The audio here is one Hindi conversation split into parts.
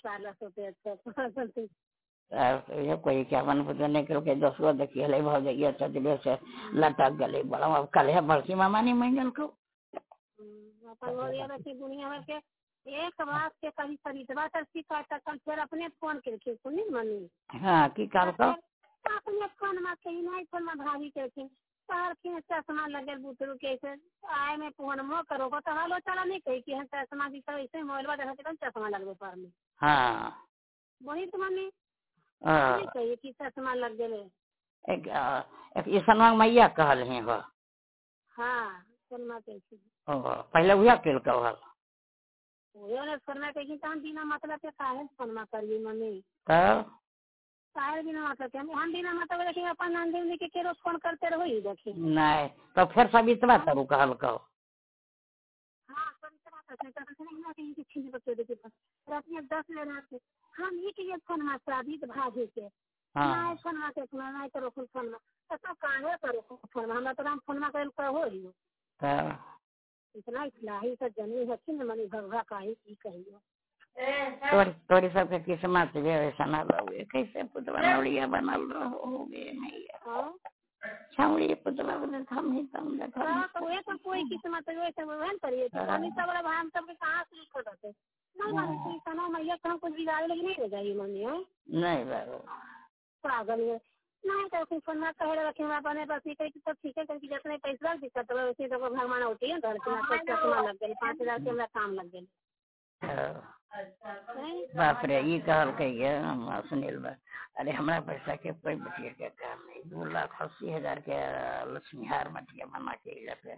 साला सोते अच्छा बोलती ये कोई क्या मन पता नहीं के 10 गो देखिए ले भाव जाइए अच्छा दिले से लटक गले बड़ा अब कल है बड़की मामा नहीं मंगल को अपन गोरिया रखी दुनिया में के एक बात के कभी खरीदवा तरसी का कल फिर अपने फोन करके सुनी मम्मी हां की काल को अपने फोन में कहीं नहीं फोन में भाभी के तार के चश्मा लगल बुतरू के से आए में फोन मो करो तो हालो चला नहीं कही कि चश्मा भी तो ऐसे मोबाइल में देखा के चश्मा लगबे पर में हां वही तो मम्मी हां कही कि चश्मा लग गए एक ईसनवा मैया कहल है हो हां फोन में कैसे ओ पहले हुआ केल कहल वो ने फोन में कही तहन बिना मतलब के काहे फोन में करिए मम्मी तब काहे बिना मतलब के हम बिना मतलब देखिए अपन नंदिनी के केरो फोन करते रहो ही देखिए नहीं तो फिर सब इतना करू कहल कहो हाँ सब इतना करते नहीं ना कहीं के छीन बच्चे देखिए पर अपने 10 ले रहा थे हम ही के फोन में शादी भाभी के हाँ नहीं फोन में के नहीं करो फोन में तो काहे करो फोन में हमरा तो हम फोन में कर कहो ही तब इतना इस्लाही से जनी है कि मनी भगवा काहे की कहियो तोरी सबके किस्मत जे ऐसा ना रहे कैसे पुतवा नौड़िया बनल रहो गे मैया छाउड़ी पुतवा बने हम ही तम देखो तो ये तो कोई किस्मत वैसे वहन करिए कि पानी सब वाला भान सब के कहां से लिखो रहते नहीं मानी कोई सना मैया कहां कुछ बिगाड़ लगी नहीं रह जाएगी मम्मी है नहीं बाबू पागल है नहीं तो फिर फोन में कह रखे हम अपने पास ही कही तो ठीक है क्योंकि जितने पैसा दिक्कत है वैसे तो भगवान होती है घर के चश्मा लग गए 5000 के हमरा काम लग गए बाप रे ये कहल कहिए सुनील बा अरे हमारा पैसा के कोई बटिया के काम नहीं 2,80,000 के लक्ष्मी हार मटिया मना के पे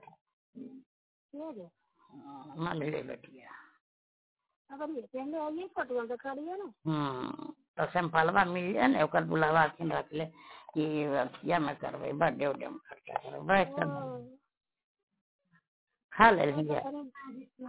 मान ले बटिया अगर ये पहले ये फोटो दिखा रही है ना तो सैंपलवा मिल जाए ना ओकर बुलावा के रख ले कि अथिया में करबे बर्थडे उडे में खर्चा करबे खा ले